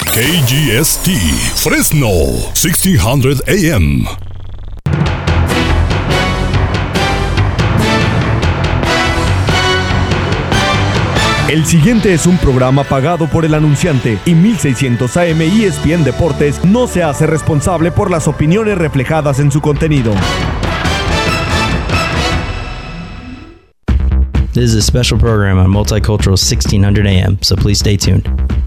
KGST, Fresno, 1600 AM. El siguiente es un programa pagado por el anunciante y 1600 AM ESPN Deportes no se hace responsable por las opiniones reflejadas en su contenido. This is a special program on Multicultural 1600 AM, so please stay tuned.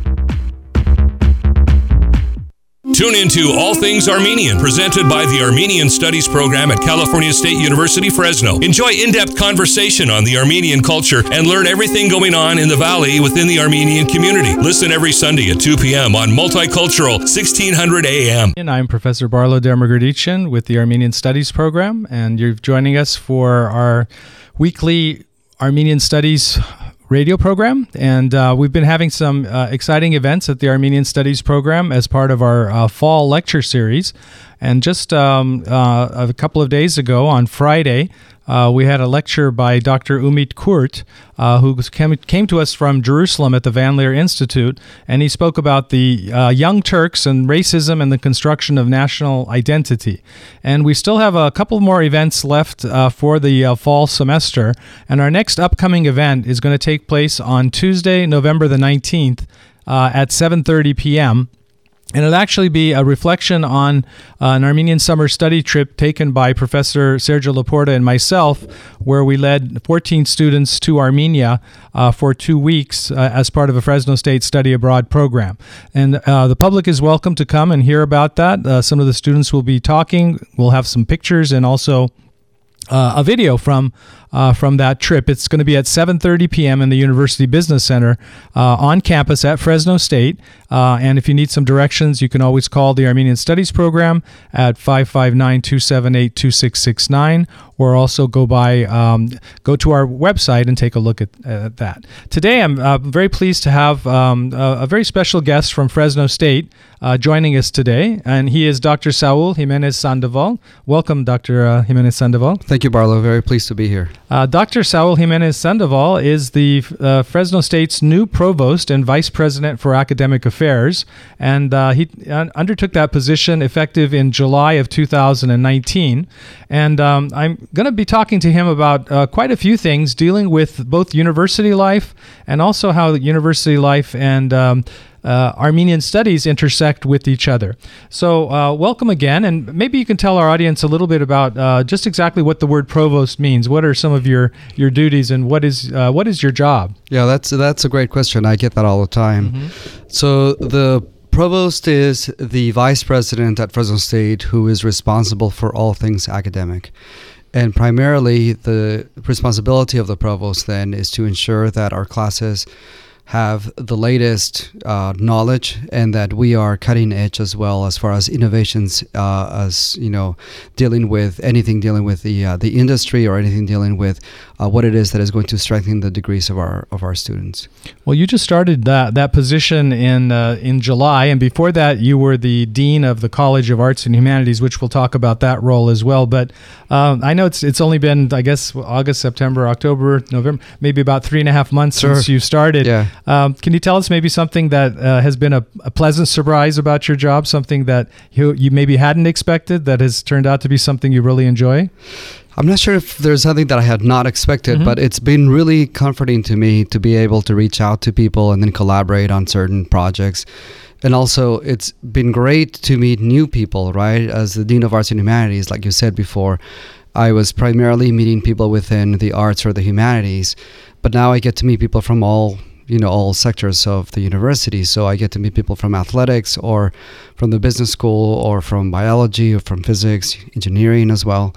Tune into All Things Armenian, presented by the Armenian Studies program at California State University, Fresno. Enjoy in-depth conversation on the Armenian culture and learn everything going on in the Valley within the Armenian community. Listen every Sunday at 2 p.m. on Multicultural 1600 AM. And I'm Professor Barlo Dermagerdician with the Armenian Studies program, and you're joining us for our weekly Armenian Studies radio program, and we've been having some exciting events at the Armenian Studies program as part of our fall lecture series. And just a couple of days ago on Friday, we had a lecture by Dr. Umit Kurt, who came to us from Jerusalem at the Van Leer Institute, and he spoke about the Young Turks and racism and the construction of national identity. And we still have a couple more events left for the fall semester, and our next upcoming event is going to take place on Tuesday, November the 19th at 7:30 p.m., and it'll actually be a reflection on an Armenian summer study trip taken by Professor Sergio Laporta and myself, where we led 14 students to Armenia for 2 weeks as part of a Fresno State Study Abroad program. And the public is welcome to come and hear about that. Some of the students will be talking. We'll have some pictures and also a video from that trip. It's going to be at 7:30 p.m. in the University Business Center on campus at Fresno State. And if you need some directions, you can always call the Armenian Studies program at 559-278-2669, or also go to our website and take a look at that. Today, I'm very pleased to have a very special guest from Fresno State joining us today, and he is Dr. Saul Jimenez Sandoval. Welcome, Dr. Jimenez Sandoval. Thank you, Barlo. Very pleased to be here. Dr. Saul Jimenez Sandoval is the Fresno State's new provost and vice president for academic affairs, and he undertook that position effective in July of 2019. And I'm going to be talking to him about quite a few things dealing with both university life and also how university life and Armenian studies intersect with each other. So welcome again, and maybe you can tell our audience a little bit about just exactly what the word provost means. What are some of your duties, and what is your job? Yeah, that's a great question. I get that all the time. Mm-hmm. So the provost is the vice president at Fresno State who is responsible for all things academic. And primarily the responsibility of the provost then is to ensure that our classes have the latest knowledge, and that we are cutting edge as well as far as innovations, as dealing with the industry, or anything dealing with what it is that is going to strengthen the degrees of our students. Well, you just started that position in July, and before that you were the dean of the College of Arts and Humanities, which we'll talk about that role as well. But I know it's only been, I guess, August, September, October, November, maybe about 3.5 months since you started. Yeah. Can you tell us maybe something that has been a pleasant surprise about your job, something that you maybe hadn't expected that has turned out to be something you really enjoy? I'm not sure if there's something that I had not expected, but it's been really comforting to me to be able to reach out to people and then collaborate on certain projects. And also, it's been great to meet new people, right? As the Dean of Arts and Humanities, like you said before, I was primarily meeting people within the arts or the humanities, but now I get to meet people from all sectors of the university. So I get to meet people from athletics, or from the business school, or from biology, or from physics, engineering as well,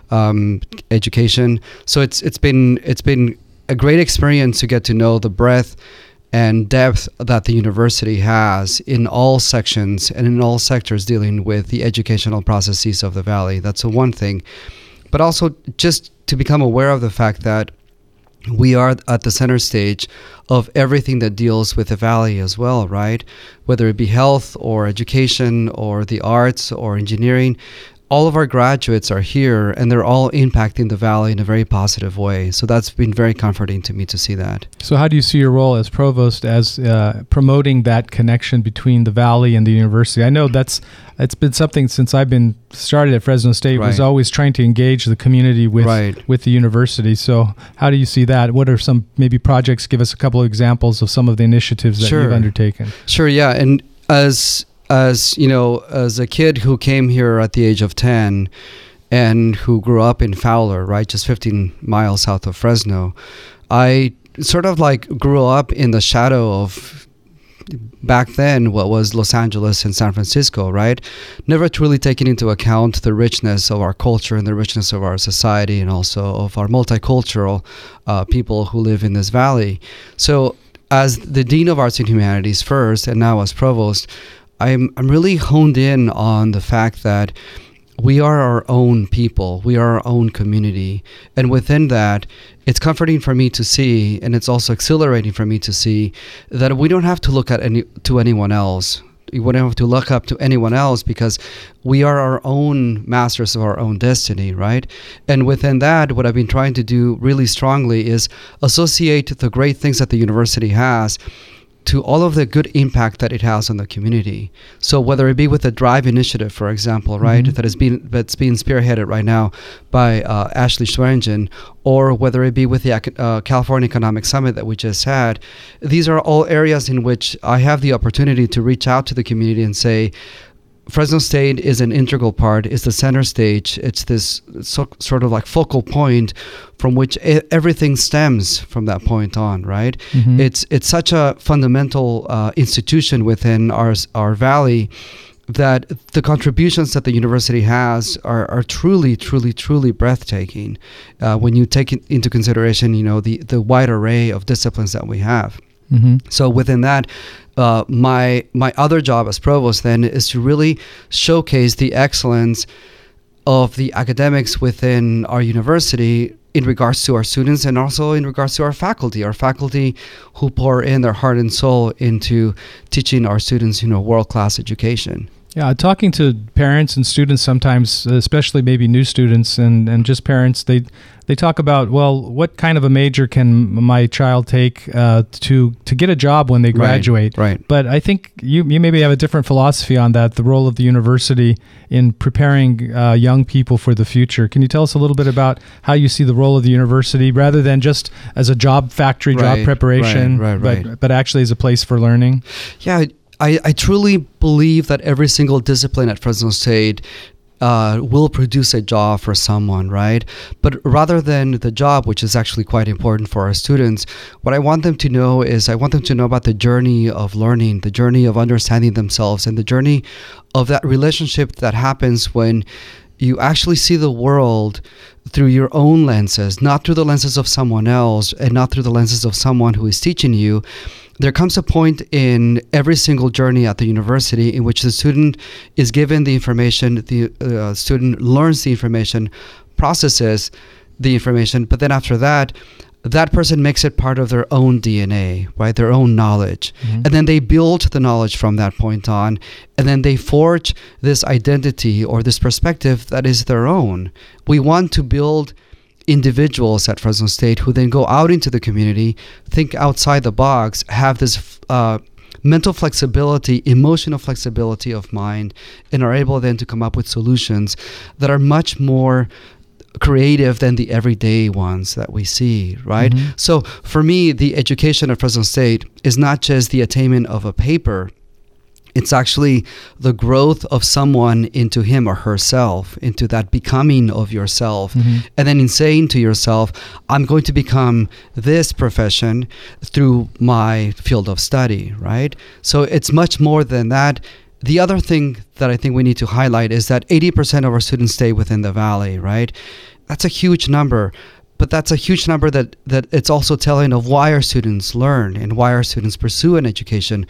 education. So it's been a great experience to get to know the breadth and depth that the university has in all sections and in all sectors dealing with the educational processes of the Valley. That's one thing. But also just to become aware of the fact that we are at the center stage of everything that deals with the Valley as well, right? Whether it be health or education or the arts or engineering, all of our graduates are here, and they're all impacting the Valley in a very positive way. So that's been very comforting to me to see that. So how do you see your role as provost as promoting that connection between the Valley and the university? I know it's been something since I've been started at Fresno State, was always trying to engage the community with the university. So how do you see that? What are some maybe projects? Give us a couple of examples of some of the initiatives that you've undertaken. Sure, yeah. And as you know, as a kid who came here at the age of 10 and who grew up in Fowler, right, just 15 miles south of Fresno, I sort of like grew up in the shadow of back then what was Los Angeles and San Francisco, right? Never truly taking into account the richness of our culture and the richness of our society, and also of our multicultural people who live in this valley. So as the Dean of Arts and Humanities first, and now as Provost, I'm really honed in on the fact that we are our own people, we are our own community, and within that, it's comforting for me to see, and it's also exhilarating for me to see, that we don't have to look to anyone else. We don't have to look up to anyone else, because we are our own masters of our own destiny, right? And within that, what I've been trying to do really strongly is associate the great things that the university has to all of the good impact that it has on the community. So whether it be with the DRIVE initiative, for example, right, that's being spearheaded right now by Ashley Swearingen, or whether it be with the California Economic Summit that we just had, these are all areas in which I have the opportunity to reach out to the community and say, Fresno State is an integral part, it's the center stage, it's this sort of like focal point from which everything stems from that point on, right? It's such a fundamental institution within our valley that the contributions that the university has are truly, truly, truly breathtaking when you take into consideration, you know, the wide array of disciplines that we have. So within that, my other job as provost then is to really showcase the excellence of the academics within our university in regards to our students, and also in regards to our faculty who pour in their heart and soul into teaching our students, you know, world-class education. Yeah, talking to parents and students sometimes, especially maybe new students and just parents, they talk about, well, what kind of a major can my child take to get a job when they graduate? Right. But I think you maybe have a different philosophy on that, the role of the university in preparing young people for the future. Can you tell us a little bit about how you see the role of the university, rather than just as a job factory, job preparation, but actually as a place for learning? Yeah, I truly believe that every single discipline at Fresno State will produce a job for someone, right? But rather than the job, which is actually quite important for our students, what I want them to know is I want them to know about the journey of learning, the journey of understanding themselves, and the journey of that relationship that happens when you actually see the world through your own lenses, not through the lenses of someone else, and not through the lenses of someone who is teaching you. There comes a point in every single journey at the university in which the student is given the information, the student learns the information, processes the information, but then after that, that person makes it part of their own DNA, right? Their own knowledge. And then they build the knowledge from that point on, and then they forge this identity or this perspective that is their own. We want to build individuals at Fresno State who then go out into the community, think outside the box, have this mental flexibility, emotional flexibility of mind, and are able then to come up with solutions that are much more creative than the everyday ones that we see, right? So for me, the education at Fresno State is not just the attainment of a paper. It's actually the growth of someone into him or herself, into that becoming of yourself. And then in saying to yourself, I'm going to become this profession through my field of study, right? So it's much more than that. The other thing that I think we need to highlight is that 80% of our students stay within the Valley, right? That's a huge number. But that's a huge number that it's also telling of why our students learn and why our students pursue an education.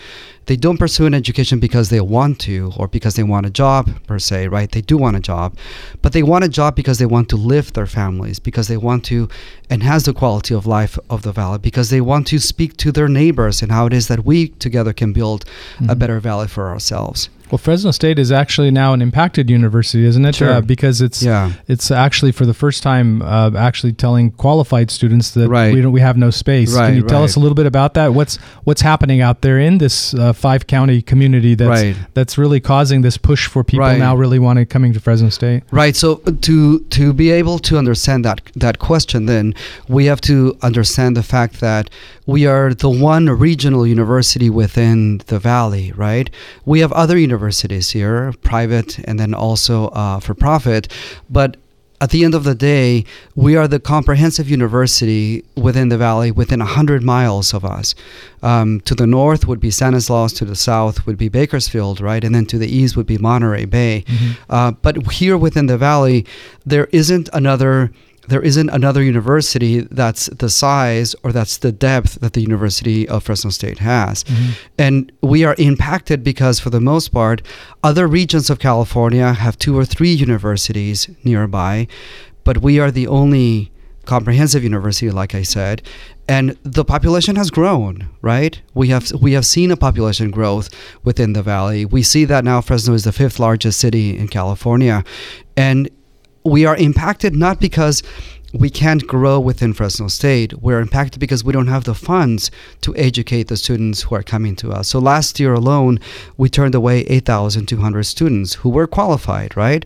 They don't pursue an education because they want to or because they want a job per se, right? They do want a job, but they want a job because they want to lift their families, because they want to enhance the quality of life of the valley, because they want to speak to their neighbors and how it is that we together can build a better valley for ourselves. Well, Fresno State is actually now an impacted university, isn't it? Sure. Because it's actually for the first time actually telling qualified students that we have no space. Can you tell us a little bit about that? What's happening out there in this 5-county community that's really causing this push for people now really coming to Fresno State? Right. So to be able to understand that question, then we have to understand the fact that we are the one regional university within the valley, right? We have other universities here, private and then also for profit, but at the end of the day, we are the comprehensive university within the valley, within 100 miles of us. To the north would be Stanislaus, to the south would be Bakersfield, right? And then to the east would be Monterey Bay. But here within the valley, there isn't another university that's the size or that's the depth that the University of Fresno State has. And we are impacted because, for the most part, other regions of California have 2 or 3 universities nearby, but we are the only comprehensive university, like I said, and the population has grown, right? We have seen a population growth within the valley. We see that now Fresno is the 5th largest city in California, and we are impacted not because we can't grow within Fresno State. We're impacted because we don't have the funds to educate the students who are coming to us. So last year alone, we turned away 8,200 students who were qualified, right?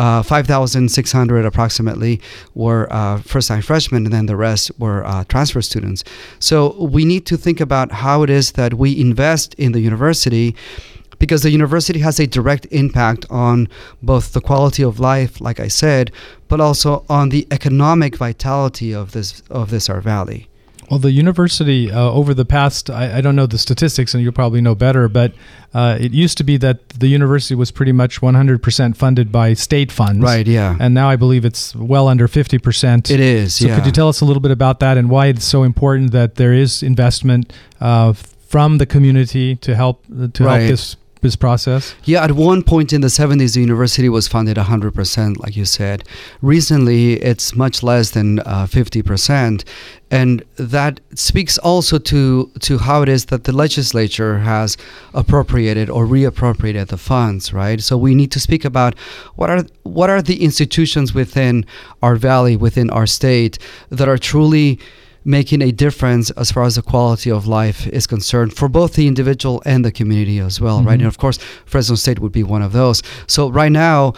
5,600 approximately were first-time freshmen, and then the rest were transfer students. So we need to think about how it is that we invest in the university, because the university has a direct impact on both the quality of life, like I said, but also on the economic vitality of our valley. Well, the university over the past, I don't know the statistics, and you'll probably know better, but it used to be that the university was pretty much 100% funded by state funds. Right, yeah. And now I believe it's well under 50%. It is, so could you tell us a little bit about that and why it's so important that there is investment from the community to help this process? Yeah, at one point in the 70s, the university was funded 100%, like you said. Recently, it's much less than 50%. And that speaks also to how it is that the legislature has appropriated or reappropriated the funds, right? So we need to speak about what are the institutions within our valley, within our state, that are truly making a difference as far as the quality of life is concerned for both the individual and the community as well, right? And of course, Fresno State would be one of those. So right now,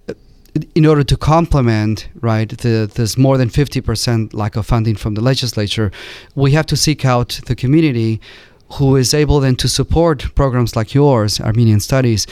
in order to complement, right, this more than 50% lack of funding from the legislature, we have to seek out the community who is able then to support programs like yours, Armenian Studies,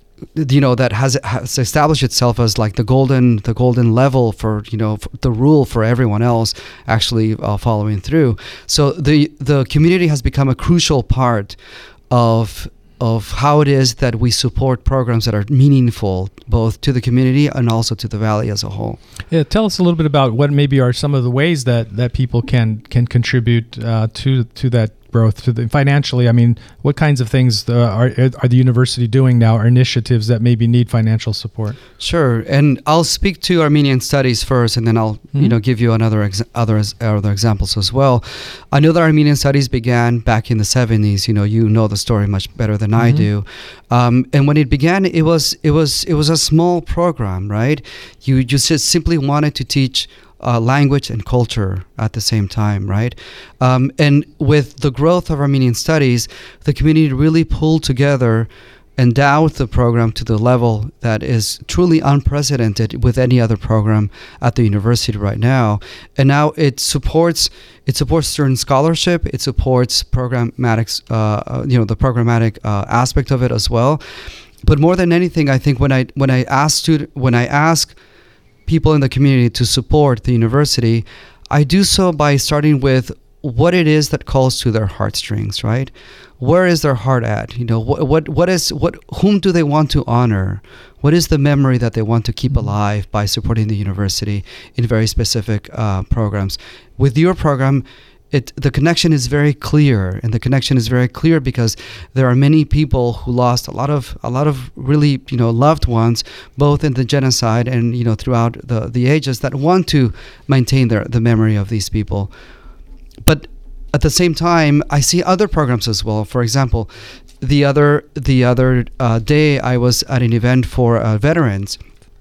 that has established itself as like the golden level for the rule for everyone else actually following through. So the community has become a crucial part of how it is that we support programs that are meaningful both to the community and also to the valley as a whole. Yeah, tell us a little bit about what maybe are some of the ways that people can contribute to that growth financially. I mean, what kinds of things are the university doing now, or initiatives that maybe need financial support? Sure, and I'll speak to Armenian Studies first, and then I'll give you other examples as well. I know that Armenian Studies began back in the 70s. You know the story much better than I do. And when it began, it was a small program, right? You just simply wanted to teach language and culture at the same time, right? And with the growth of Armenian Studies, the community really pulled together, endowed the program to the level that is truly unprecedented with any other program at the university right now. And now it supports student scholarship, it supports programmatic, the programmatic aspect of it as well. But more than anything, I think when I ask people in the community to support the university, I do so by starting with what it is that calls to their heartstrings, right? Where is their heart at? Whom do they want to honor? What is the memory that they want to keep alive by supporting the university in very specific programs? With your program, the connection is very clear, and the connection is very clear because there are many people who lost a lot of really loved ones, both in the genocide and throughout the ages, that want to maintain the memory of these people. But at the same time, I see other programs as well. For example, the other day I was at an event for veterans.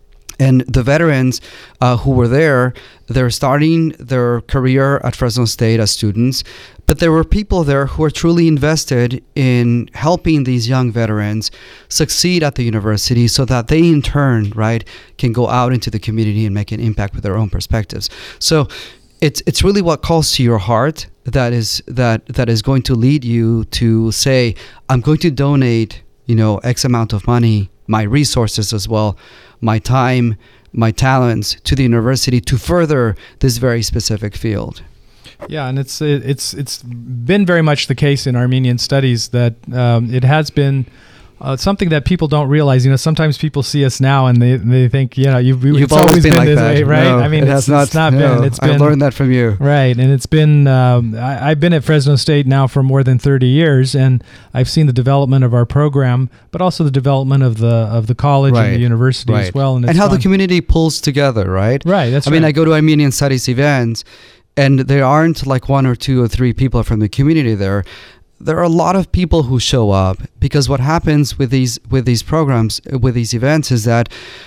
And the veterans who were there, they're starting their career at Fresno State as students, but there were people there who are truly invested in helping these young veterans succeed at the university so that they in turn, right, can go out into the community and make an impact with their own perspectives. So it's really what calls to your heart that is going to lead you to say, I'm going to donate, X amount of money, my resources as well, my time, my talents to the university to further this very specific field. Yeah, and it's been very much the case in Armenian studies that it has been something that people don't realize. Sometimes people see us now and they think, you've always been like this that. way, right? No, I mean, it's not been. It's been. I learned that from you. Right, and it's been. I've been at Fresno State now for more than 30 years, and I've seen the development of our program, but also the development of the college and the university as well, and how the community pulls together, right? Right. That's. I mean, I go to Armenian studies events, and there aren't like 1 or 2 or 3 people from the community there. There are a lot of people who show up because what happens with these programs, with these events, is that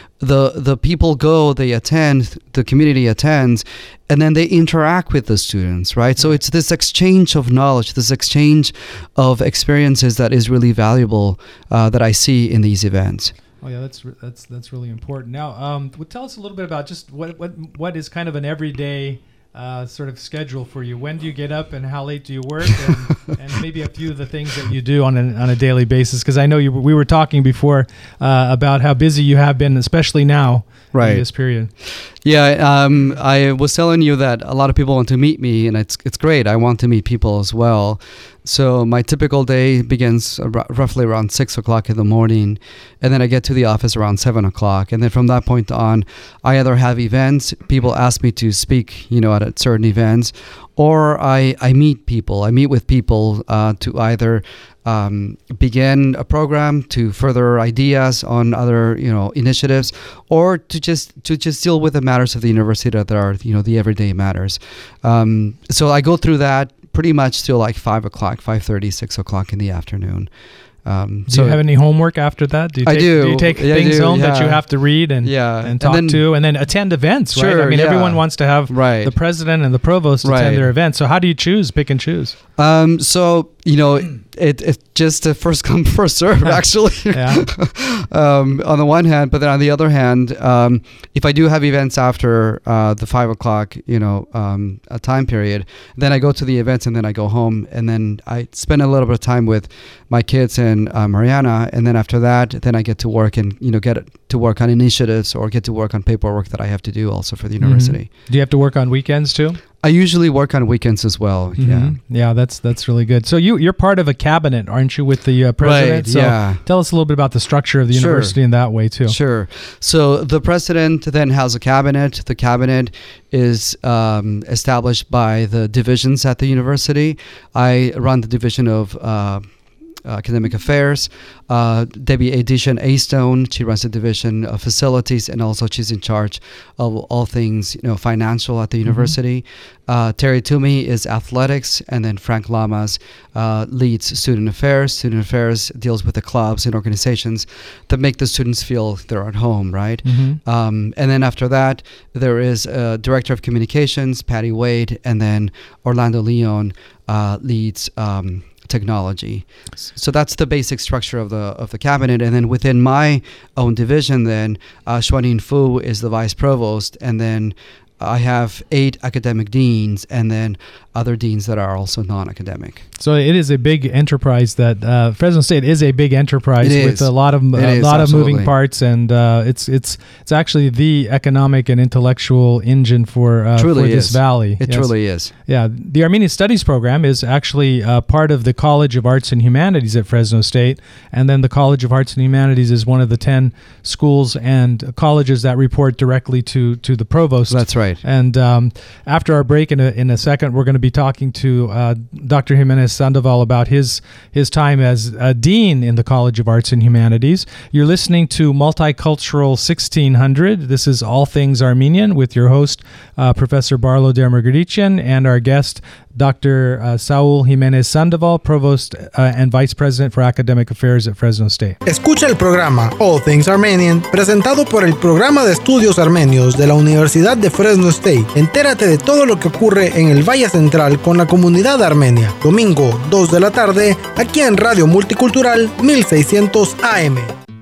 the people go, they attend, the community attends, and then they interact with the students, right? So it's this exchange of knowledge, this exchange of experiences that is really valuable that I see in these events. Oh yeah, that's really important. Now, tell us a little bit about just what is kind of an everyday sort of schedule for you. When do you get up and how late do you work, and maybe a few of the things that you do on a daily basis? Because I know we were talking before about how busy you have been, especially now in this period. Yeah, I was telling you that a lot of people want to meet me, and it's great. I want to meet people as well. So my typical day begins roughly around 6 o'clock in the morning, and then I get to the office around 7 o'clock. And then from that point on, I either have events, people ask me to speak, at certain events, or I meet people. I meet with people to either begin a program, to further ideas on other initiatives, or to just deal with the matters of the university that are the everyday matters. So I go through that pretty much till like 5 o'clock, 5:30, 6 o'clock in the afternoon. Do you have any homework after that? Do you take things home that you have to read and talk to, and then attend events, right? I mean, everyone wants to have the president and the provost attend their events. So how do you pick and choose? So it's just a first come, first serve, actually. On the one hand, but then on the other hand, if I do have events after the 5 o'clock, a time period, then I go to the events and then I go home, and then I spend a little bit of time with my kids and Mariana, and then after that, then I get to work and get to work on initiatives or get to work on paperwork that I have to do also for the university. Do you have to work on weekends too? I usually work on weekends as well. Yeah, that's really good. So you're part of a cabinet, aren't you, with the president? Right. So tell us a little bit about the structure of the university in that way too. Sure. So the president then has a cabinet. The cabinet is established by the divisions at the university. I run the division of academic affairs. Debbie Edition A-Stone, she runs the division of facilities, and also she's in charge of all things financial at the university. Terry Toomey is athletics, and then Frank Lamas leads student affairs. Student affairs deals with the clubs and organizations that make the students feel they're at home, right? And then after that, there is a director of communications, Patty Wade, and then Orlando Leon leads technology. So that's the basic structure of the cabinet. And then within my own division, then Xuanyin Fu is the vice provost, and then I have 8 academic deans, and then other deans that are also non-academic. So it is a big enterprise. That Fresno State is a big enterprise with a lot of moving parts, and it's actually the economic and intellectual engine for this valley. It truly is. Yeah, the Armenian Studies program is actually part of the College of Arts and Humanities at Fresno State, and then the College of Arts and Humanities is one of the 10 schools and colleges that report directly to the provost. That's right. Right. And after our break, in a second, we're going to be talking to Dr. Jimenez Sandoval about his time as dean in the College of Arts and Humanities. You're listening to Multicultural 1600. This is All Things Armenian with your host, Professor Barlow Dermagurdichian, and our guest, Dr. Saul Jimenez Sandoval, Provost and Vice President for Academic Affairs at Fresno State. Escucha el programa All Things Armenian, presentado por el Programa de Estudios Armenios de la Universidad de Fresno State. Entérate de todo lo que ocurre en el Valle Central con la comunidad armenia. Domingo, 2 de la tarde, aquí en Radio Multicultural 1600 AM.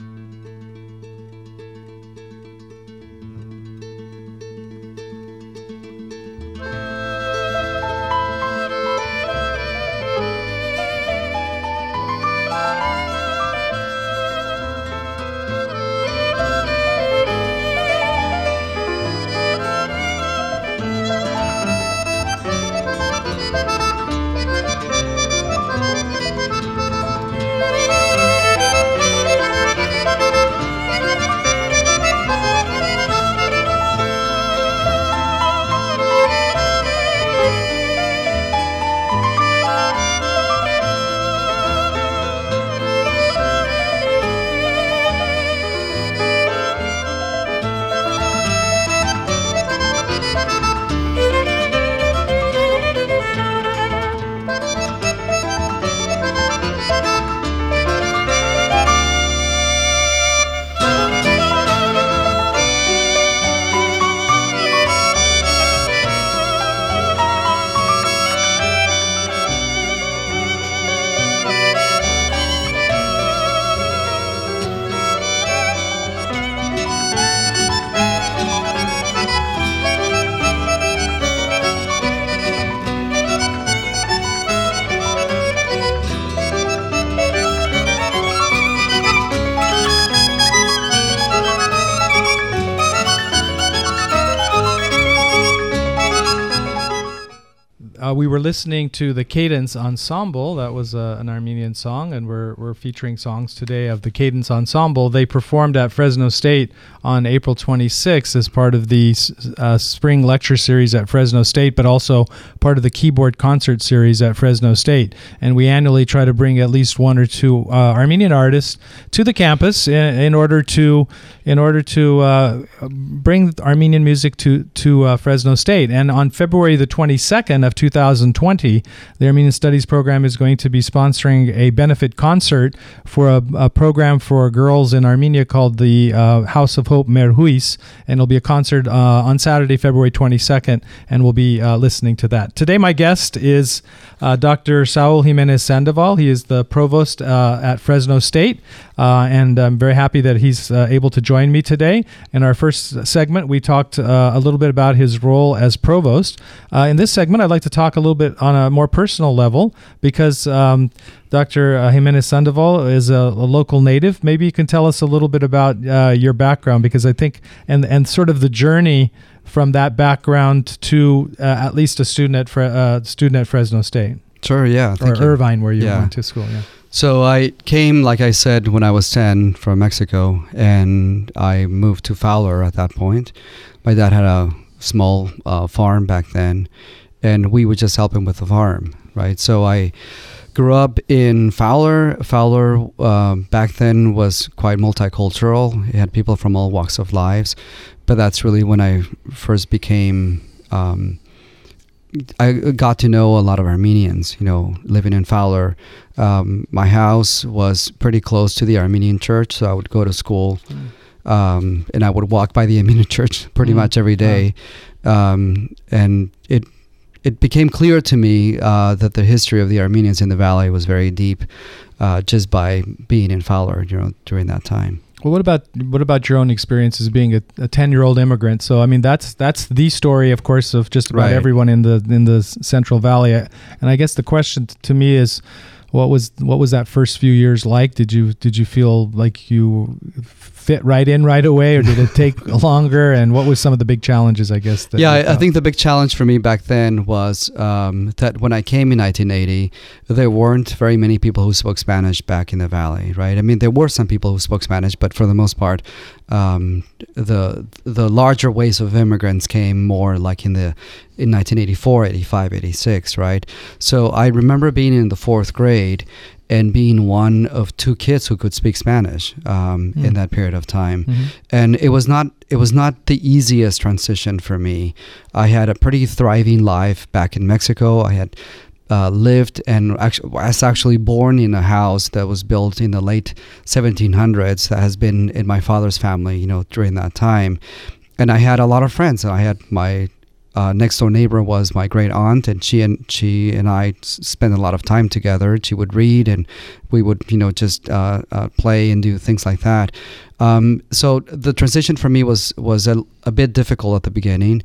We were listening to the Cadence Ensemble. That was an Armenian song, and we're featuring songs today of the Cadence Ensemble. They performed at Fresno State on April 26th as part of the spring lecture series at Fresno State, but also part of the keyboard concert series at Fresno State. And we annually try to bring at least one or two Armenian artists to the campus in order to bring Armenian music to Fresno State. And on February the 22nd of 2020, the Armenian Studies program is going to be sponsoring a benefit concert for a program for girls in Armenia called the House of Hope Merhuis, and it'll be a concert on Saturday, February 22nd, and we'll be listening to that. Today, my guest is Dr. Saul Jimenez Sandoval. He is the provost at Fresno State, and I'm very happy that he's able to join me today. In our first segment, we talked a little bit about his role as provost. In this segment, I'd like to talk a little bit on a more personal level because Dr. Jimenez Sandoval is a local native. Maybe you can tell us a little bit about your background, because I think, and sort of the journey from that background to at least a student at Fresno State. Sure, yeah. Or Irvine, where you went to school, yeah. So I came, like I said, when I was 10 from Mexico, and I moved to Fowler at that point. My dad had a small farm back then, and we would just help him with the farm, right? So I grew up in Fowler. Fowler back then was quite multicultural. It had people from all walks of lives, but that's really when I first became... I got to know a lot of Armenians, living in Fowler. My house was pretty close to the Armenian church, so I would go to school, and I would walk by the Armenian church pretty much every day. And it became clear to me that the history of the Armenians in the valley was very deep, just by being in Fowler, during that time. Well, what about your own experience as being a 10-year-old immigrant? So, I mean, that's the story, of course, of just about everyone in the Central Valley. And I guess the question to me is, what was that first few years like? Did you feel like you fit right in right away, or did it take longer? And what was some of the big challenges, I guess? I think the big challenge for me back then was that when I came in 1980, there weren't very many people who spoke Spanish back in the Valley, right? I mean, there were some people who spoke Spanish, but for the most part, the larger waves of immigrants came more like in 1984, 85, 86, right? So I remember being in the 4th grade and being one of 2 kids who could speak Spanish in that period of time. Mm-hmm. And it was not the easiest transition for me. I had a pretty thriving life back in Mexico. I had lived and was actually born in a house that was built in the late 1700s that has been in my father's family, during that time. And I had a lot of friends. I had my next door neighbor was my great aunt, and she and I spent a lot of time together. She would read, and we would just play and do things like that. So the transition for me was a bit difficult at the beginning.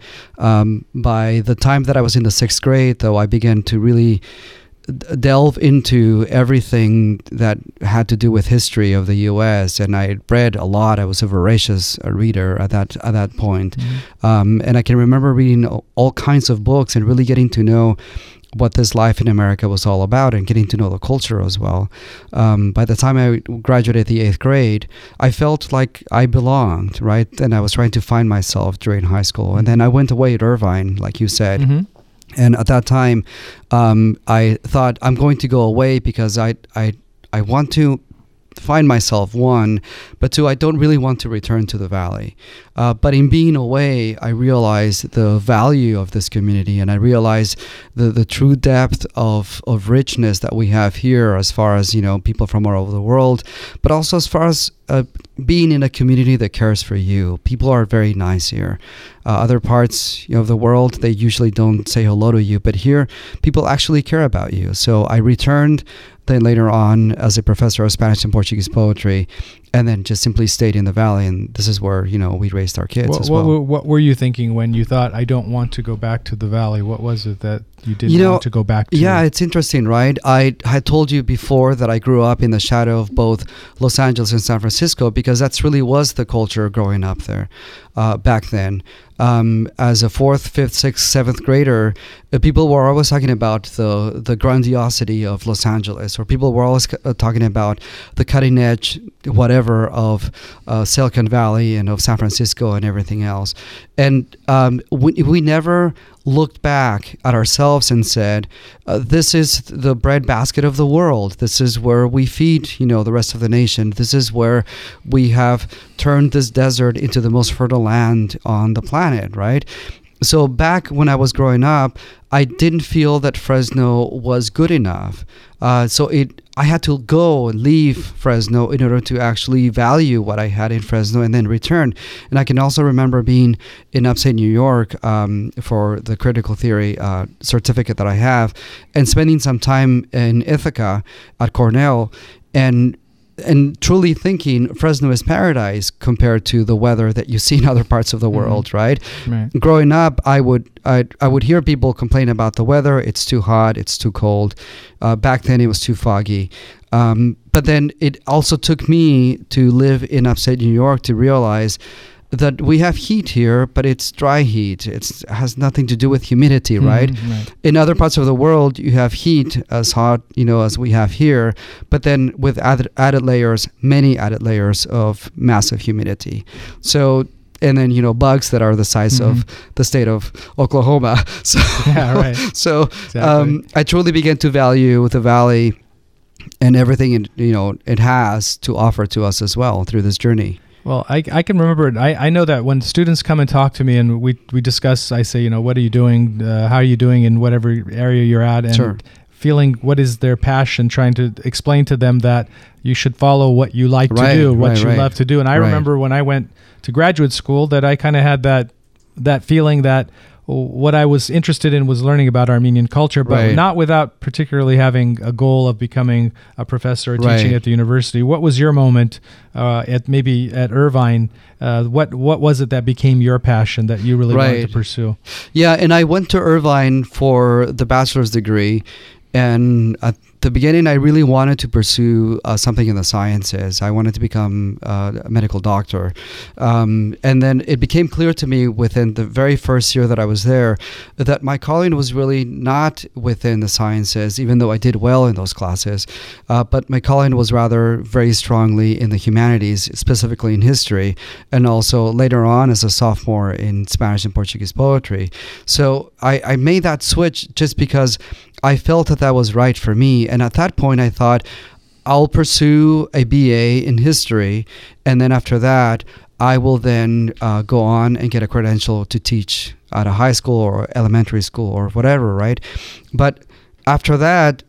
By the time that I was in the 6th grade, though, I began to really delve into everything that had to do with history of the U.S. and I read a lot. I was a voracious reader at that point. Mm-hmm. And I can remember reading all kinds of books and really getting to know what this life in America was all about and getting to know the culture as well. By the time I graduated the 8th grade, I felt like I belonged, right? And I was trying to find myself during high school. And then I went away at Irvine, like you said. Mm-hmm. And at that time, I thought I'm going to go away because I want to find myself, one, but two, I don't really want to return to the Valley. But in being away, I realized the value of this community, and I realized the true depth of richness that we have here as far as, people from all over the world, but also as far as being in a community that cares for you. People are very nice here. Other parts of the world, they usually don't say hello to you, but here, people actually care about you. So I returned then later on as a professor of Spanish and Portuguese poetry, and then just simply stayed in the Valley. And this is where, we raised our kids as well. What were you thinking when you thought, I don't want to go back to the Valley? What was it that you didn't want to go back to? Yeah, it's interesting, right? I had told you before that I grew up in the shadow of both Los Angeles and San Francisco because that's really was the culture growing up there back then. As a 4th, 5th, 6th, 7th grader, people were always talking about the grandiosity of Los Angeles, or people were always talking about the cutting edge, whatever, of Silicon Valley and of San Francisco and everything else. And we never looked back at ourselves and said, this is the breadbasket of the world. This is where we feed, the rest of the nation. This is where we have turned this desert into the most fertile land on the planet, right? So back when I was growing up, I didn't feel that Fresno was good enough. I had to go and leave Fresno in order to actually value what I had in Fresno and then return. And I can also remember being in upstate New York for the critical theory certificate that I have, and spending some time in Ithaca at Cornell, and truly thinking Fresno is paradise compared to the weather that you see in other parts of the world, right? Growing up, I would hear people complain about the weather. It's too hot. It's too cold. Back then, it was too foggy. But then it also took me to live in upstate New York to realize that we have heat here, but it's dry heat. It has nothing to do with humidity, right? Right? In other parts of the world, you have heat as hot, as we have here, but then with many added layers of massive humidity. So, and then, bugs that are the size of the state of Oklahoma. So, yeah, right. So, exactly. I truly began to value the Valley and everything, it has to offer to us as well through this journey. Well, I can remember it. I know that when students come and talk to me and we discuss, I say, what are you doing? How are you doing in whatever area you're at? And sure. Feeling what is their passion, trying to explain to them that you should follow what you like to do, what you love to do. And I remember when I went to graduate school that I kind of had that feeling that what I was interested in was learning about Armenian culture, but not without particularly having a goal of becoming a professor or teaching at the university. What was your moment at Irvine? What was it that became your passion that you really wanted to pursue? Yeah, and I went to Irvine for the bachelor's degree. And the beginning, I really wanted to pursue something in the sciences. I wanted to become a medical doctor. And then it became clear to me within the very first year that I was there that my calling was really not within the sciences, even though I did well in those classes. But my calling was rather very strongly in the humanities, specifically in history, and also later on as a sophomore in Spanish and Portuguese poetry. So I made that switch just because I felt that was right for me. And at that point, I thought, I'll pursue a BA in history. And then after that, I will then go on and get a credential to teach at a high school or elementary school or whatever, right? But after that,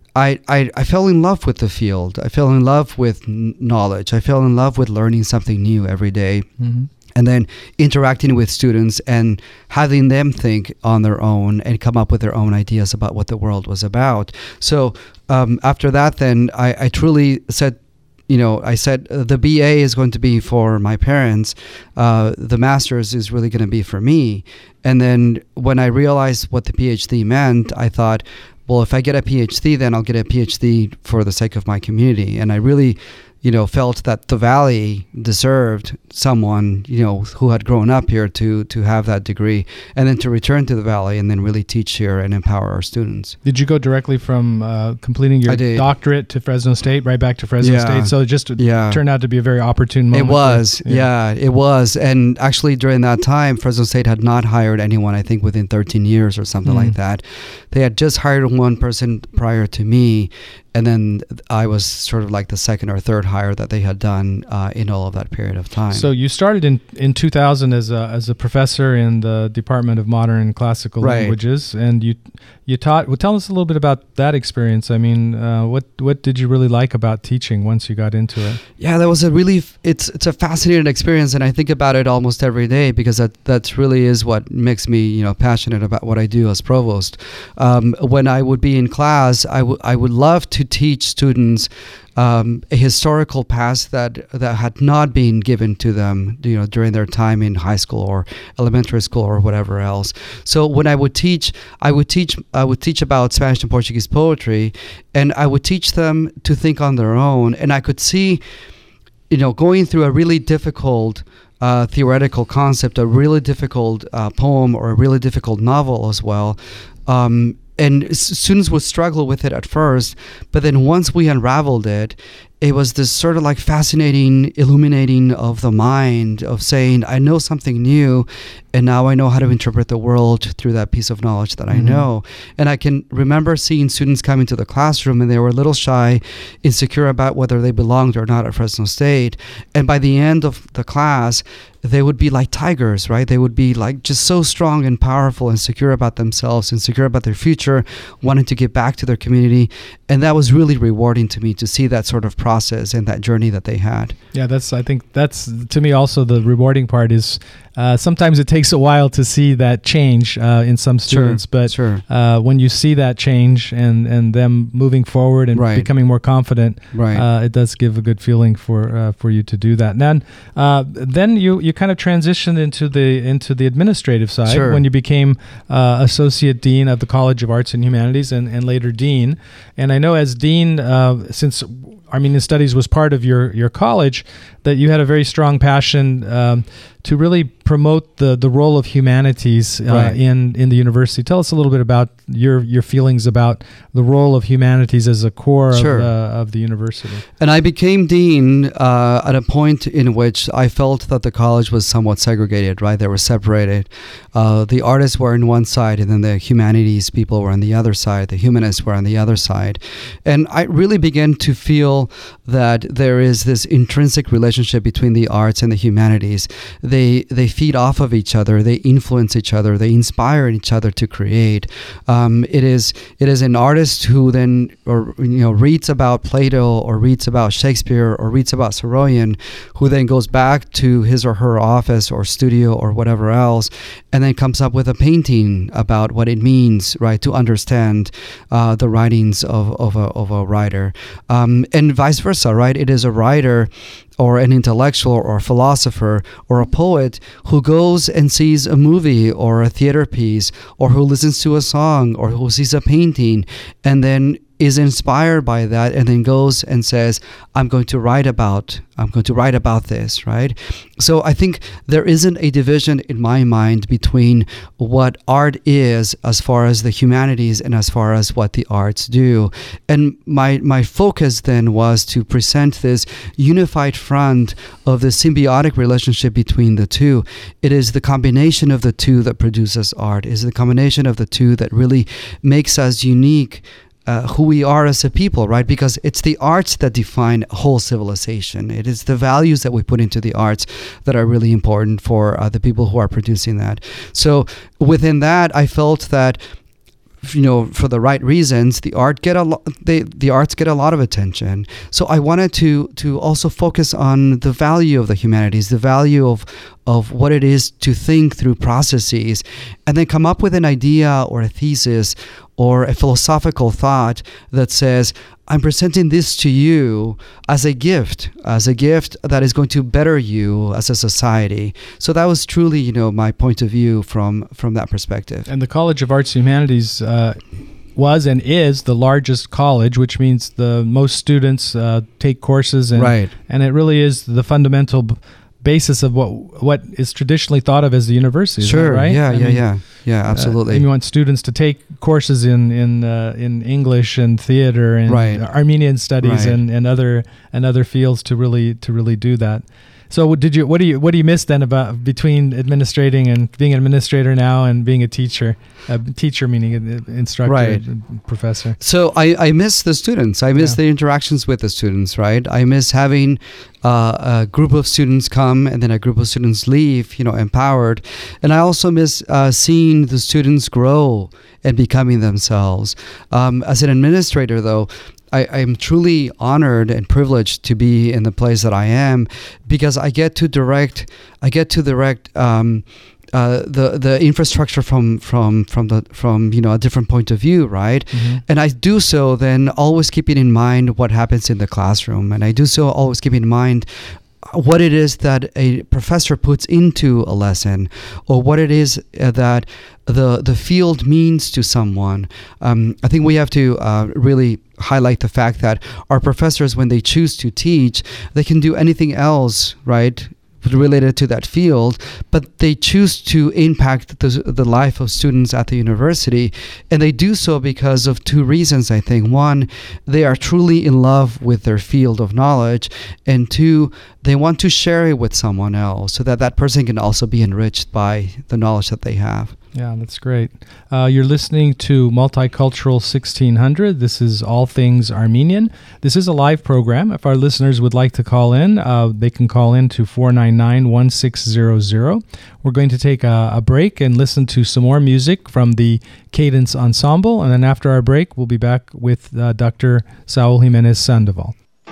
I fell in love with the field. I fell in love with knowledge. I fell in love with learning something new every day. Mm-hmm. And then interacting with students and having them think on their own and come up with their own ideas about what the world was about. So after that, then I truly said, I said the BA is going to be for my parents. The master's is really going to be for me. And then when I realized what the PhD meant, I thought, well, if I get a PhD, then I'll get a PhD for the sake of my community. And I really felt that the Valley deserved someone, who had grown up here to have that degree and then to return to the Valley and then really teach here and empower our students. Did you go directly from completing your doctorate to Fresno State, right back to Fresno State? So it just turned out to be a very opportune moment. It was, it was. And actually during that time, Fresno State had not hired anyone, I think within 13 years or something like that. They had just hired one person prior to me. And then I was sort of like the second or third hire that they had done in all of that period of time. So you started in 2000 as a professor in the Department of Modern and Classical Languages, and you taught. Well, tell us a little bit about that experience. I mean, what did you really like about teaching once you got into it? Yeah, that was it's a fascinating experience, and I think about it almost every day because that really is what makes me passionate about what I do as provost. When I would be in class, I would love to teach students a historical past that had not been given to them, during their time in high school or elementary school or whatever else. So when I would teach about Spanish and Portuguese poetry, and I would teach them to think on their own. And I could see, going through a really difficult theoretical concept, a really difficult poem, or a really difficult novel as well. And students would struggle with it at first, but then once we unraveled it, it was this sort of like fascinating illuminating of the mind of saying, I know something new, and now I know how to interpret the world through that piece of knowledge that I know. And I can remember seeing students come into the classroom and they were a little shy, insecure about whether they belonged or not at Fresno State. And by the end of the class, they would be like tigers, right? They would be like just so strong and powerful and secure about themselves and secure about their future, wanting to give back to their community. And that was really rewarding to me to see that sort of process and that journey that they had. Yeah, I think that's to me also the rewarding part is sometimes it takes a while to see that change in some students, but when you see that change and them moving forward and becoming more confident, it does give a good feeling for you to do that. And then you kind of transitioned into the administrative side when you became associate dean of the College of Arts and Humanities and later dean. And I know as dean, since Armenian Studies was part of your college, that you had a very strong passion to really promote the role of humanities in the university. Tell us a little bit about your feelings about the role of humanities as a core of the university. And I became dean at a point in which I felt that the college was somewhat segregated, right? They were separated. The artists were on one side, and then the humanities people were on the other side. The humanists were on the other side. And I really began to feel that there is this intrinsic relationship between the arts and the humanities. They feed off of each other. They influence each other. They inspire each other to create. It is an artist who then reads about Plato or reads about Shakespeare or reads about Soroyan, who then goes back to his or her office or studio or whatever else, and then comes up with a painting about what it means, right, to understand the writings of a writer, and vice versa, right? It is a writer or an intellectual or a philosopher or a poet who goes and sees a movie or a theater piece or who listens to a song or who sees a painting and then is inspired by that and then goes and says, I'm going to write about this, right? So I think there isn't a division in my mind between what art is as far as the humanities and as far as what the arts do. And my focus then was to present this unified front of the symbiotic relationship between the two. It is the combination of the two that produces art. It is the combination of the two that really makes us unique, who we are as a people, right? Because it's the arts that define whole civilization. It is the values that we put into the arts that are really important for the people who are producing that. So within that, I felt that, for the right reasons, the arts get a lot of attention. So I wanted to also focus on the value of the humanities, the value of what it is to think through processes, and then come up with an idea or a thesis or a philosophical thought that says, I'm presenting this to you as a gift that is going to better you as a society. So that was truly, my point of view from that perspective. And the College of Arts and Humanities was and is the largest college, which means the most students take courses, and right. And it really is the fundamental basis of what is traditionally thought of as the university. Sure, right? Yeah, absolutely. And you want students to take courses in English and theater and right. Armenian studies right. and other fields to really do that. So what do you miss then about between administrating and being an administrator now and being a teacher? Teacher meaning instructor, right. Professor. So I miss the students. I miss the interactions with the students, right? I miss having a group of students come and then a group of students leave, empowered. And I also miss seeing the students grow and becoming themselves. As an administrator, though, I'm truly honored and privileged to be in the place that I am, because I get to direct the infrastructure from a different point of view, right? Mm-hmm. And I do so then always keeping in mind what happens in the classroom, and I do so always keeping in mind what it is that a professor puts into a lesson, or what it is that the field means to someone. I think we have to really highlight the fact that our professors, when they choose to teach, they can do anything else, right, related to that field, but they choose to impact the life of students at the university, and they do so because of two reasons, I think. One, they are truly in love with their field of knowledge, and two, they want to share it with someone else so that that person can also be enriched by the knowledge that they have. Yeah, that's great. You're listening to Multicultural 1600. This is All Things Armenian. This is a live program. If our listeners would like to call in, they can call in to 499-1600. We're going to take a break and listen to some more music from the Cadence Ensemble. And then after our break, we'll be back with Dr. Saul Jimenez Sandoval.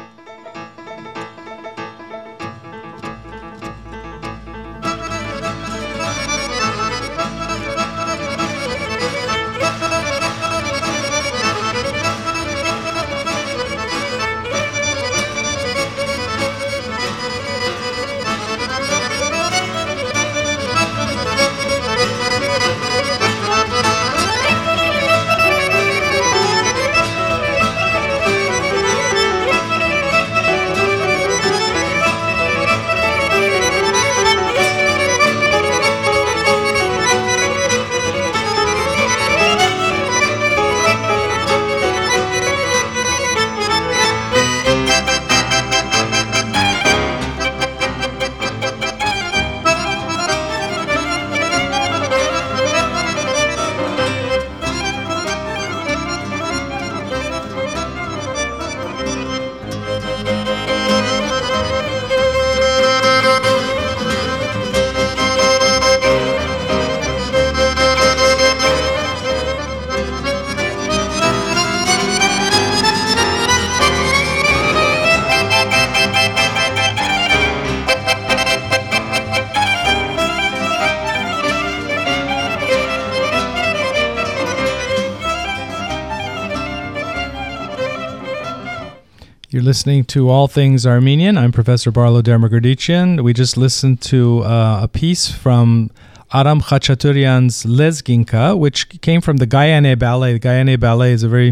You're listening to All Things Armenian. I'm Professor Barlow Dermagerdician. We just listened to a piece from Aram Khachaturian's Lezginka, which came from the Gayane Ballet. The Gayane Ballet is a very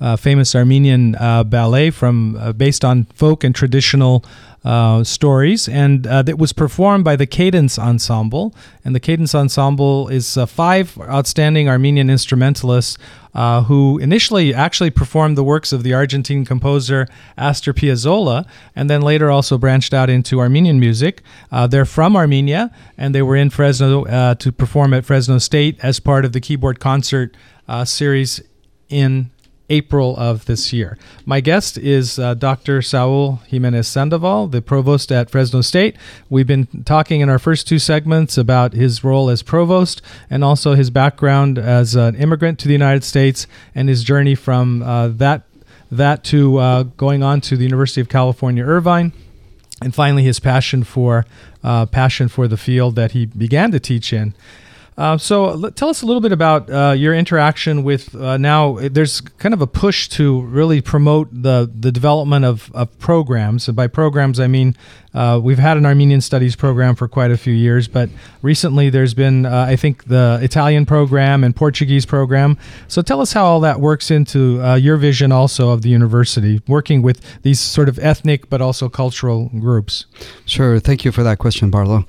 famous Armenian ballet based on folk and traditional stories, and that was performed by the Cadence Ensemble. And the Cadence Ensemble is 5 outstanding Armenian instrumentalists who initially actually performed the works of the Argentine composer Astor Piazzolla, and then later also branched out into Armenian music. They're from Armenia, and they were in Fresno to perform at Fresno State as part of the keyboard concert series in April of this year. My guest is Dr. Saul Jimenez Sandoval, the provost at Fresno State. We've been talking in our first 2 segments about his role as provost and also his background as an immigrant to the United States and his journey from that to going on to the University of California, Irvine, and finally his passion for the field that he began to teach in. So tell us a little bit about your interaction with now there's kind of a push to really promote the development of programs. And by programs, I mean we've had an Armenian Studies program for quite a few years, but recently there's been, I think, the Italian program and Portuguese program. So tell us how all that works into your vision also of the university, working with these sort of ethnic but also cultural groups. Sure. Thank you for that question, Barlow.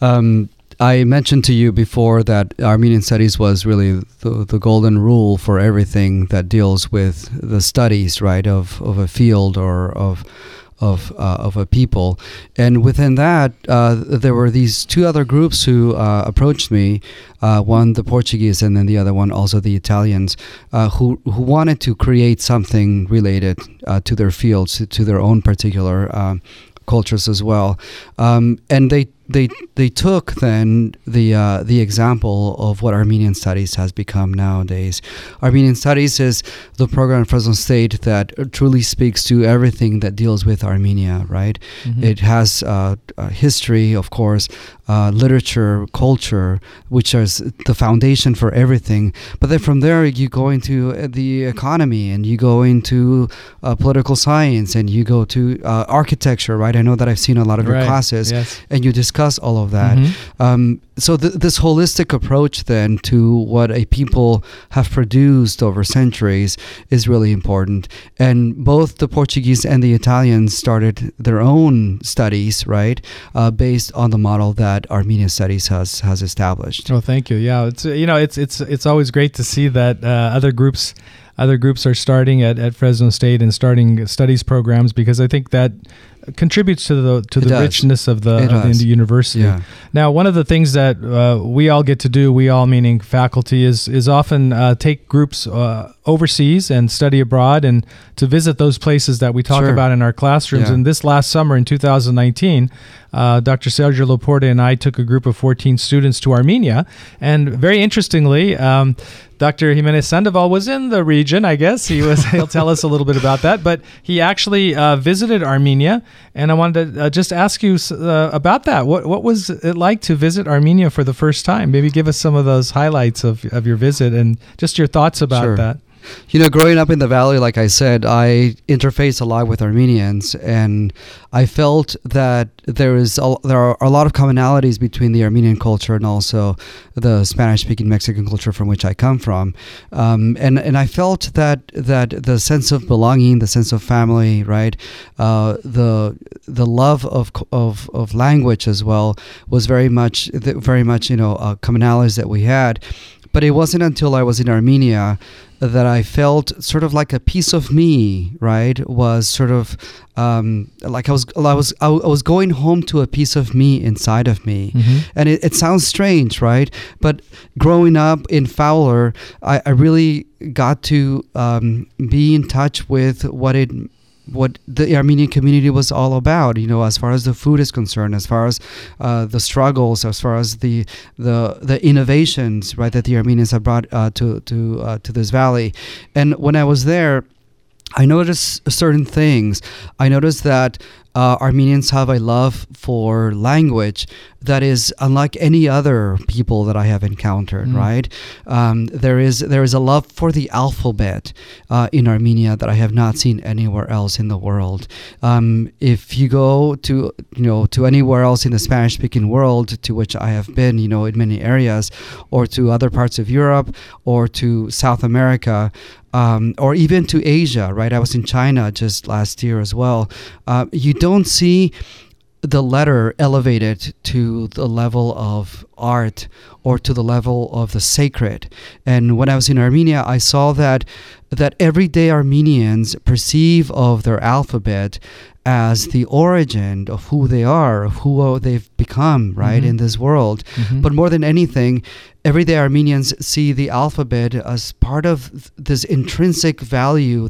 I mentioned to you before that Armenian Studies was really the golden rule for everything that deals with the studies, right, of a field or of a people. And within that, there were these 2 other groups who approached me, one the Portuguese and then the other one also the Italians, who wanted to create something related to their fields, to their own particular cultures as well. And they took then the example of what Armenian Studies has become nowadays. Armenian Studies is the program at Fresno State that truly speaks to everything that deals with Armenia, right? Mm-hmm. It has history, of course, literature, culture, which is the foundation for everything. But then from there, you go into the economy, and you go into political science, and you go to architecture, right? I know that I've seen a lot of your classes, yes. And you discuss all of that. Mm-hmm. So this holistic approach then to what a people have produced over centuries is really important. And both the Portuguese and the Italians started their own studies, right, based on the model that Armenian Studies has established. Oh, thank you. Yeah, it's always great to see that other groups are starting at Fresno State and starting studies programs, because I think that contributes to the richness of the university. Yeah. Now, one of the things that we all get to do, we all meaning faculty, is often take groups overseas and study abroad, and to visit those places that we talk about in our classrooms. Yeah. And this last summer in 2019, Dr. Sergio Laporte and I took a group of 14 students to Armenia, and very interestingly, Dr. Jimenez Sandoval was in the region, I guess. He'll tell us a little bit about that, but he actually visited Armenia, and I wanted to just ask you about that. What was it like to visit Armenia for the first time? Maybe give us some of those highlights of your visit and just your thoughts about that. You know, growing up in the Valley, like I said, I interface a lot with Armenians, and I felt that there are a lot of commonalities between the Armenian culture and also the Spanish-speaking Mexican culture from which I come from, and I felt that the sense of belonging, the sense of family, right, the love of language as well was very much commonalities that we had. But it wasn't until I was in Armenia that I felt sort of like a piece of me, right, was sort of like I was going home to a piece of me inside of me. Mm-hmm. And it sounds strange, right? But growing up in Fowler, I really got to be in touch with what the Armenian community was all about, you know, as far as the food is concerned, as far as the struggles, as far as the innovations, right, that the Armenians have brought to this valley. And when I was there, I noticed certain things. I noticed that Armenians have a love for language that is unlike any other people that I have encountered, right? There is a love for the alphabet in Armenia that I have not seen anywhere else in the world. If you go to anywhere else in the Spanish-speaking world, to which I have been, in many areas, or to other parts of Europe, or to South America, or even to Asia, right? I was in China just last year as well. You don't see the letter elevated to the level of art or to the level of the sacred. And when I was in Armenia, I saw that everyday Armenians perceive of their alphabet as the origin of who they are, of who they've become, right, in this world. But more than anything, everyday Armenians see the alphabet as part of this intrinsic value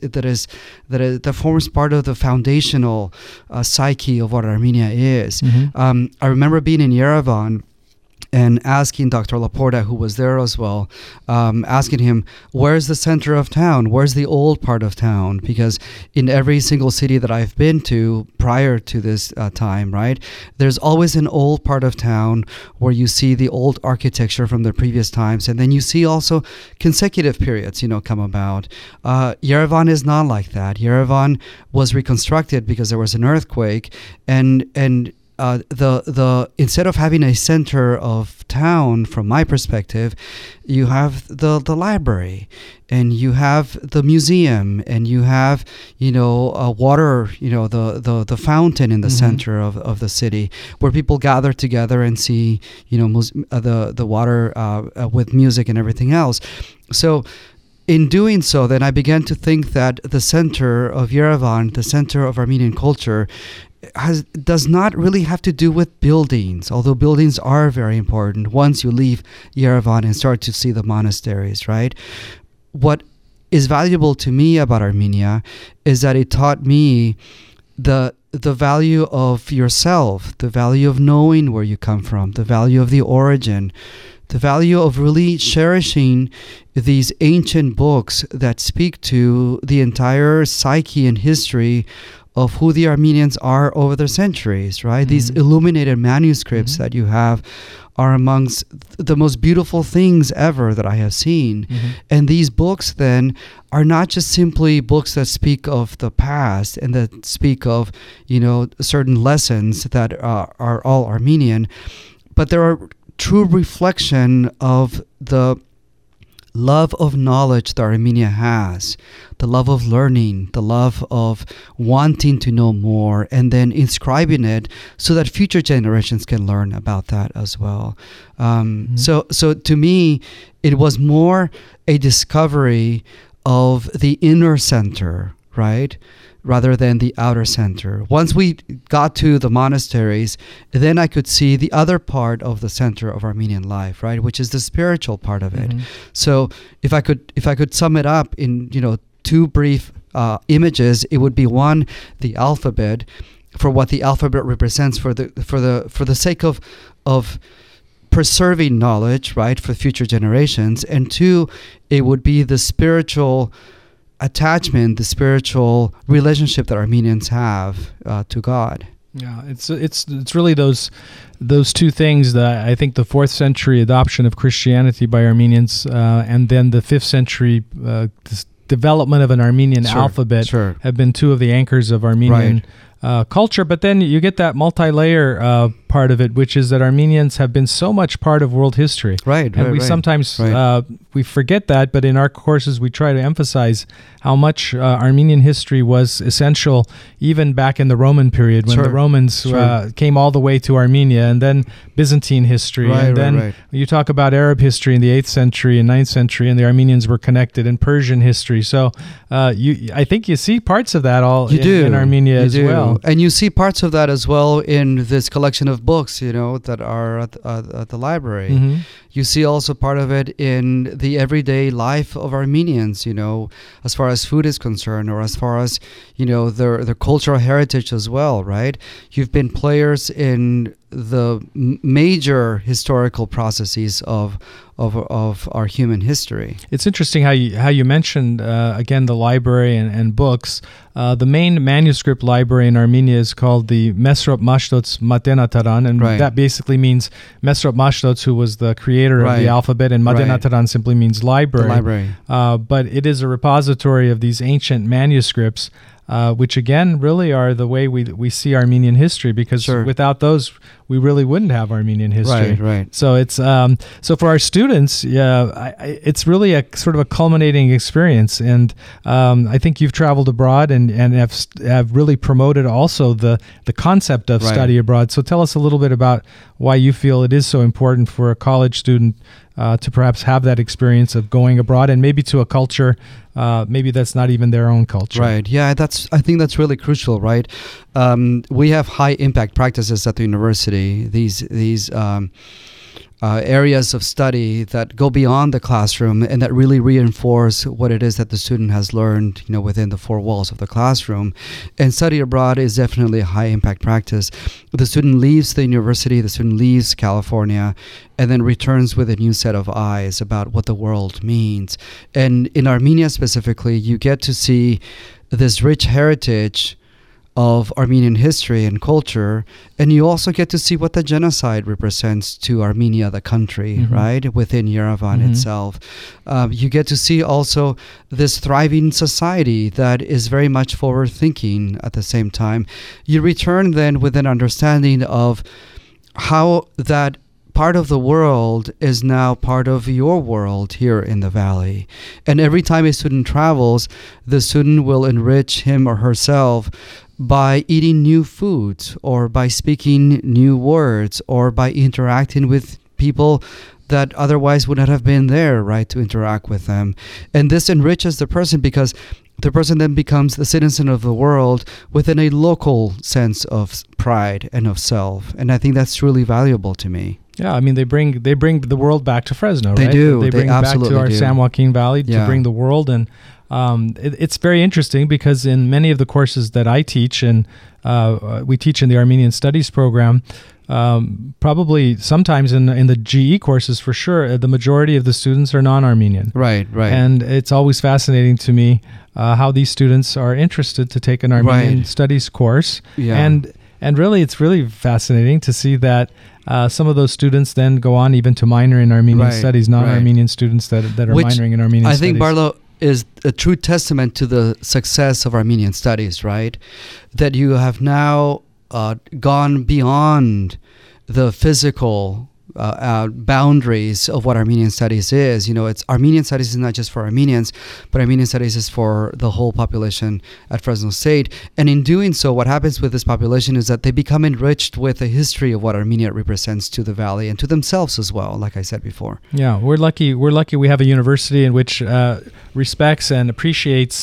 that forms part of the foundational psyche of what Armenia is. I remember being in Yerevan and asking Dr. Laporta, who was there as well, asking him, where's the center of town? Where's the old part of town? Because in every single city that I've been to prior to this time, right, there's always an old part of town where you see the old architecture from the previous times, and then you see also consecutive periods, come about. Yerevan is not like that. Yerevan was reconstructed because there was an earthquake, and instead of having a center of town, from my perspective, you have the library, and you have the museum, and you have water, the fountain in the center of the city, where people gather together and see the water with music and everything else. So in doing so, then I began to think that the center of Yerevan, the center of Armenian culture, does not really have to do with buildings, although buildings are very important once you leave Yerevan and start to see the monasteries, right? What is valuable to me about Armenia is that it taught me the value of yourself, the value of knowing where you come from, the value of the origin, the value of really cherishing these ancient books that speak to the entire psyche and history of who the Armenians are over the centuries, right? These illuminated manuscripts that you have are amongst the most beautiful things ever that I have seen. And these books then are not just simply books that speak of the past and that speak of, certain lessons that are all Armenian, but they're a true reflection of the love of knowledge that Armenia has, the love of learning, the love of wanting to know more, and then inscribing it so that future generations can learn about that as well. So to me, it was more a discovery of the inner center, right, rather than the outer center. Once we got to the monasteries, then I could see the other part of the center of Armenian life, right, which is the spiritual part of it. So if I could sum it up in two brief images, it would be one, the alphabet, for what the alphabet represents for the sake of preserving knowledge, right, for future generations, and two, it would be the spiritual attachment, the spiritual relationship that Armenians have to God. Yeah, it's really those two things that I think the 4th century adoption of Christianity by Armenians and then the 5th century development of an Armenian alphabet have been two of the anchors of Armenian culture. But then you get that multi-layer part of it, which is that Armenians have been so much part of world history. And we sometimes we forget that, but in our courses we try to emphasize how much Armenian history was essential even back in the Roman period when the Romans came all the way to Armenia, and then Byzantine history, and then you talk about Arab history in the 8th century and 9th century, and the Armenians were connected, and Persian history. So I think you see parts of that all in Armenia as well. And you see parts of that as well in this collection of books, that are at the library. You see also part of it in the everyday life of Armenians, as far as food is concerned, or as far as, their cultural heritage as well, right? You've been players in the major historical processes of our human history. It's interesting how you mentioned again the library and books. The main manuscript library in Armenia is called the Mesrop Mashtots Matenataran, and that basically means Mesrop Mashtots, who was the creator of the alphabet, and Matenataran simply means library. The library. But it is a repository of these ancient manuscripts, which again really are the way we see Armenian history, because without those we really wouldn't have Armenian history. Right. So it's so for our students, it's really a sort of a culminating experience, and I think you've traveled abroad and have really promoted also the concept of study abroad. So tell us a little bit about why you feel it is so important for a college student to perhaps have that experience of going abroad, and maybe to a culture maybe that's not even their own culture. Right. Yeah, I think that's really crucial, right? We have high impact practices at the university. These areas of study that go beyond the classroom and that really reinforce what it is that the student has learned, within the four walls of the classroom. And study abroad is definitely a high impact practice. The student leaves the university, the student leaves California, and then returns with a new set of eyes about what the world means. And in Armenia specifically, you get to see this rich heritage of Armenian history and culture, and you also get to see what the genocide represents to Armenia, the country, right, within Yerevan itself. You get to see also this thriving society that is very much forward-thinking at the same time. You return then with an understanding of how that part of the world is now part of your world here in the Valley. And every time a student travels, the student will enrich him or herself by eating new foods, or by speaking new words, or by interacting with people that otherwise would not have been there, right, to interact with them. And this enriches the person, because the person then becomes the citizen of the world within a local sense of pride and of self. And I think that's truly valuable to me. Yeah, I mean, they bring the world back to Fresno, they right? Do. They bring it back to our do. San Joaquin Valley to bring the world. And it's very interesting, because in many of the courses that I teach, and we teach in the Armenian Studies program, probably sometimes in the GE courses for sure, the majority of the students are non-Armenian. Right. And it's always fascinating to me how these students are interested to take an Armenian Studies course. Yeah. And really, it's really fascinating to see that some of those students then go on even to minor in Armenian Studies, non-Armenian students that are minoring in Armenian Studies. I think, Barlow, is a true testament to the success of Armenian Studies, right? That you have now gone beyond the physical boundaries of what Armenian Studies is. It's Armenian Studies is not just for Armenians, but Armenian Studies is for the whole population at Fresno State. And in doing so, what happens with this population is that they become enriched with the history of what Armenia represents to the Valley and to themselves as well, like I said before. Yeah, we're lucky we have a university in which respects and appreciates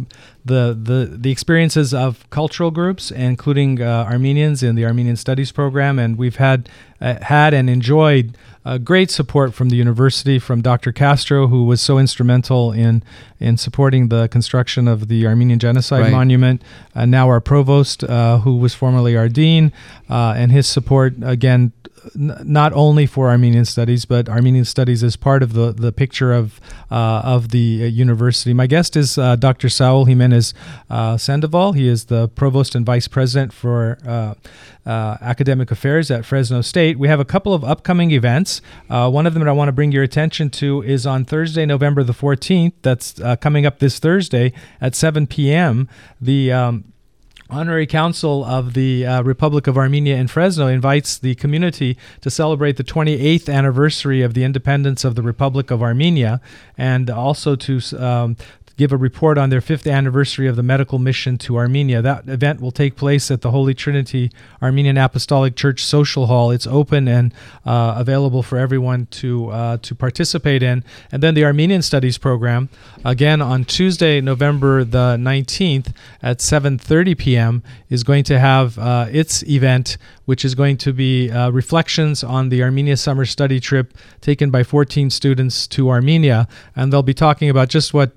the experiences of cultural groups, including Armenians in the Armenian Studies program, and we've had and enjoyed great support from the university, from Dr. Castro, who was so instrumental in supporting the construction of the Armenian Genocide Monument, and now our provost, who was formerly our dean, and his support, again, not only for Armenian Studies, but Armenian Studies as part of the picture of the university. My guest is Dr. Saul Jimenez Sandoval. He is the provost and vice president for academic affairs at Fresno State. We have a couple of upcoming events. One of them that I want to bring your attention to is on Thursday, November the 14th. That's coming up this Thursday at 7 p.m. The Honorary Council of the Republic of Armenia in Fresno invites the community to celebrate the 28th anniversary of the independence of the Republic of Armenia, and also to give a report on their 5th anniversary of the medical mission to Armenia. That event will take place at the Holy Trinity Armenian Apostolic Church Social Hall. It's open and available for everyone to participate in. And then the Armenian Studies program, again on Tuesday, November the 19th at 7:30 p.m. is going to have its event, which is going to be reflections on the Armenia summer study trip taken by 14 students to Armenia. And they'll be talking about just what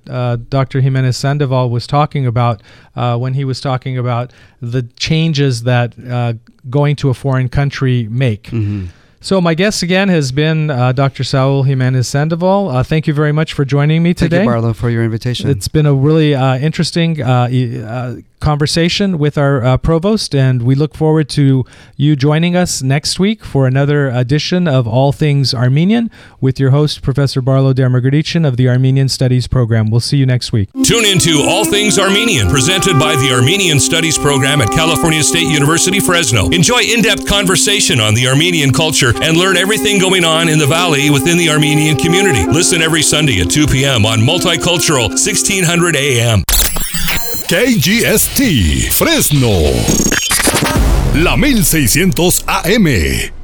Dr. Jimenez Sandoval was talking about when he was talking about the changes that going to a foreign country make. So my guest again has been Dr. Saul Jimenez Sandoval. Thank you very much for joining me today. Thank you, Barlow, for your invitation. It's been a really interesting conversation with our provost, and we look forward to you joining us next week for another edition of All Things Armenian with your host, Professor Barlow Dermagurdian of the Armenian Studies Program. We'll see you next week. Tune into All Things Armenian, presented by the Armenian Studies Program at California State University, Fresno. Enjoy in-depth conversation on the Armenian culture and learn everything going on in the Valley within the Armenian community. Listen every Sunday at 2 p.m. on Multicultural 1600 AM. KGST Fresno, la 1600 AM.